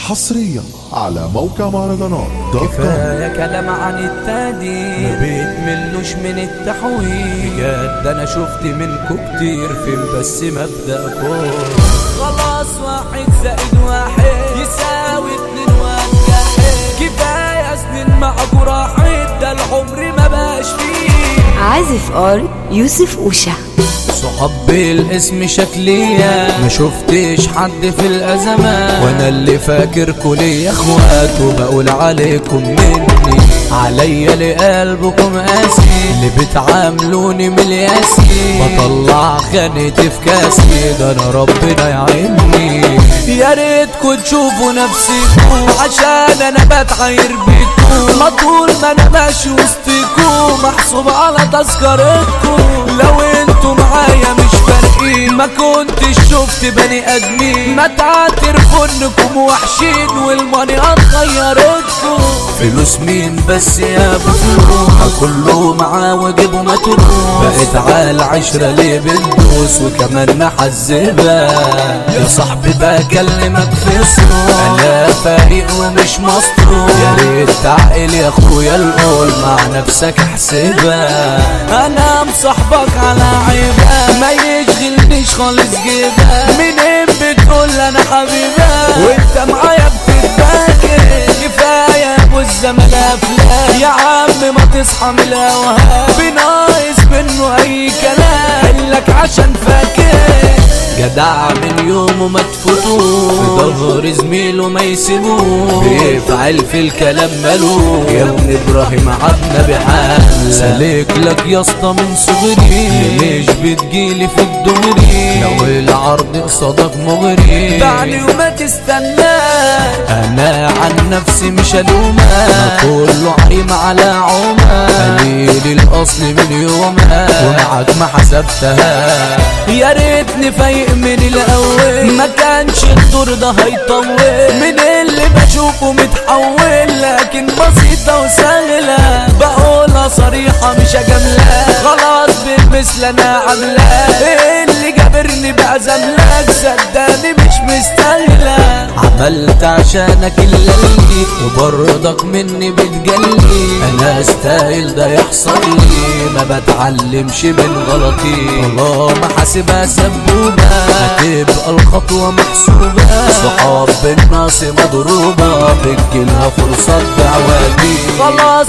حصريا على موقع مهرجانات كفاية كلام عن التادي ما بيتملوش من التحويل بجد انا شفت منكو كتير فين بس مبدأكم خلاص 1+1 يساوي 2 كفاية سنين معاكو راحت ده العمر ما بقاش فيه عازف ار يوسف اوشا صحاب بالاسم شكلية ما شفتش حد في الازمات وانا اللي فاكركوا ليا اخوات وبقول عليكم مني عليا لقلبكم قاسي اللي بتعاملوني من الياسي بطلع خانتي في كاسي ده انا ربنا يعيني يا ريتكوا تشوفوا نفسكم عشان انا بتعاير بيكم ما طول ما انا ماشي وسطكم محسوب على تذكرتكم لو انتوا معايا مش فارقين ما كنتش شفت بني ادمين ما تعترفوا انكم وحشين والماني غيرتكم فلوس مين بس يا بفلوس كله معاه واجبه متروس بقيت على عشرة ليه بندوس وكمان محزبة يا صاحبي بكلمك في صوت انا فايق ومش مصروف يا ريت تعقل يا اخويا القول مع نفسك احسبها انا مصاحبك على عيبة ما يشغلنيش خالص جيبها منين بتقول انا حبيبها وانت معايا بتتباكي كفاية والزمن افلام يا عم ما تصحى من الهوهام بناقص منه اي كلام قالك عشان فاكر جدع من يومه ما تفوتوه في ظهر زميله ما يسيبوه بيفعل في الكلام مالوه يا ابن ابراهيم عبنا بحال سالك لك يا اسطى من صغري مش بتجيلي في الدغري لو العرض قصادك مغري دعني وما تستناش انا عن نفسي مش الومك كله عايم على عمك قليل الاصل من يومك ومعاك ما حسبتها يا ريتني فايق من الاول ما كانش الدور ده هيطول من اللي بشوفه متحول لكن بسيطة وسهلة بقولها صريحة مش اجاملها خلاص بالمثل انا عاملاه اللي جابرني بعزملك صدقني مش مستاهلة عملت عشانك اللي وبرضك مني بتجلي انا استاهل ده يحصل لي ما بتعلمش من غلطي والله ما حاسبها سبوبة هتبقى الخطوة محسوبة صحاب بالناس مضروبة بتجيلها فرصة دعواتي خلاص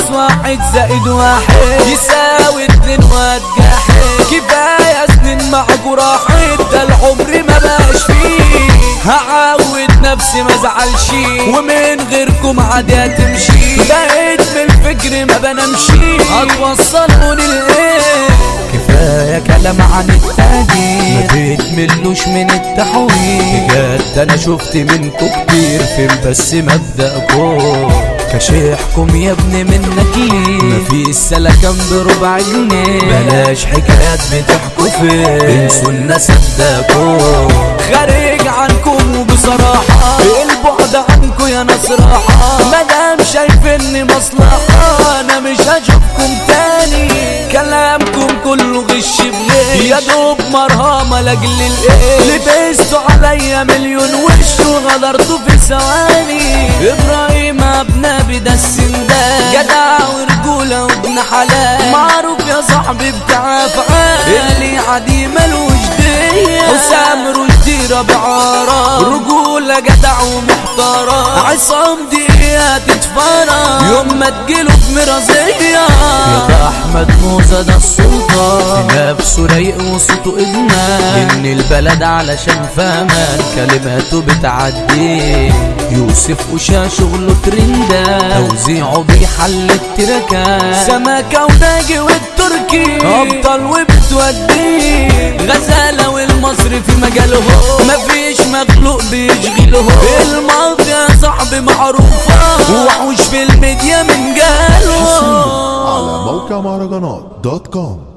1+1 يساوي 2 واتجاحد كفاية سنين معاكوا راحت ده العمر ما بقاش فيه هعود نفسي ما ازعلش ومن غيركم عادي هتمشي بقيت من الفكر ما بنمشي هتوصلوني لايه كفاية كلام عن التاني ما بيتملوش من التحويل بجد انا شفت منكو كتير فين بس مبدأكم كشيحكم يا ابني منك ليه مفيش سلكان بربع جنيه بلاش حكايات بتحكوا فيه انسوا الناس صدقكم خارج عنكم وبصراحة البعد عنكم يا ناس راحة مادام شايفيني مصلحة انا مش هشوفكم تاني كلامكم كله غش بغير يا دوب مرهمة لاجل الايه لبستوا عليا مليون وش وغدرتوا في ثواني ابراهيم ابنبي ده السندان جدع ورجولة وابن حلال معروف يا صاحبي بتاع افعال اللي عادي ملوش دية حسام رشدي ربع رجولة جدع ومحترم عصام دقيقة تتفرج يوم ما تجيله في مرازية يا ده احمد موزة ده السلطان نفسه رايق وصوته ادمان ان البلد علشان فاهمان كلماته بتعدي يوسف اوشا شغله ترندا توزيعه بيحل التركات سمكة وناجي والتركي ابطال وبتودي غزالة والمصري في مجاله مفيش مخلوق بيشغله الماضي يا صاحبي معروفة وحوش في الميديا من جاله على موقع مهرجانات .com